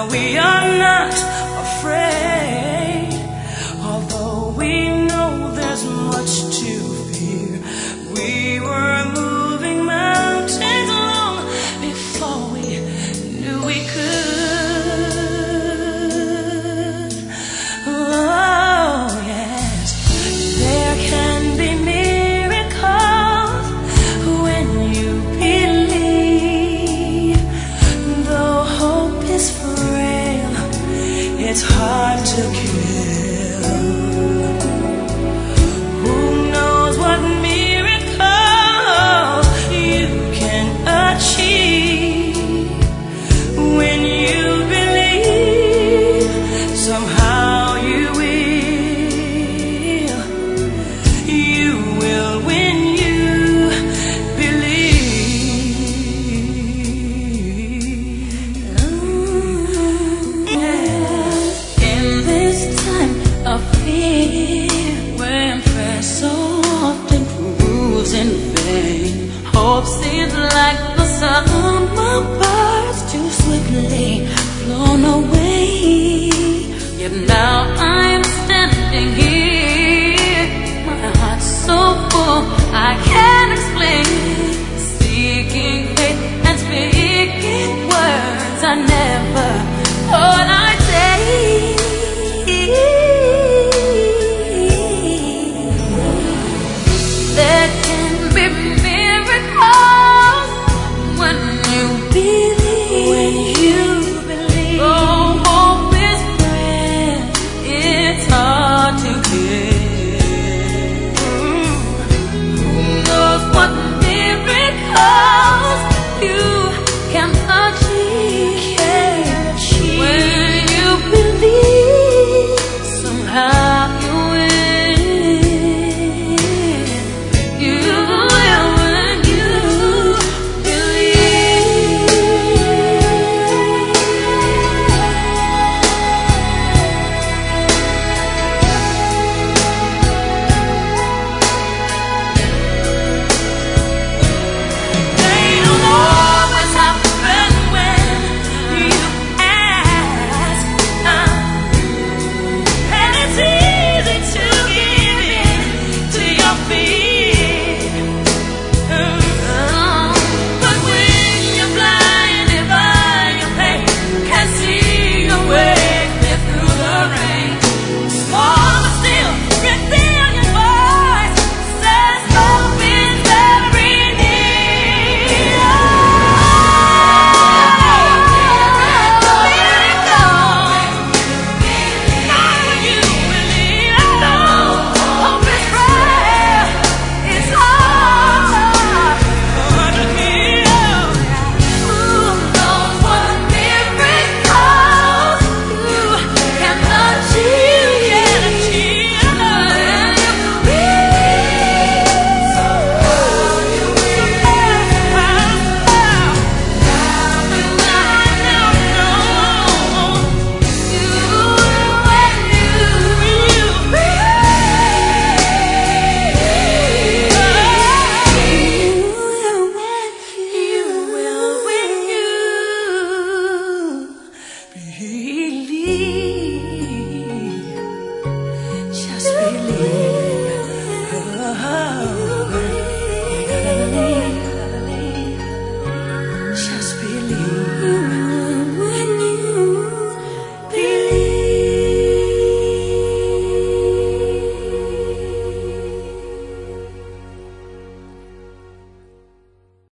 we are not afraid, although we know there's much to fear. We were moving mountains long before we knew we could. Oh yes, there can be miracles when you believe. Though hope is frail, it's hard to kill. Who knows what miracles you can achieve when you believe? Somehow you will when you believe. In this time of fear, when prayer so often proves in vain, hope seems like the summer birds too swiftly flown away. Yet now I'm standing here, my heart's so full I can't explain.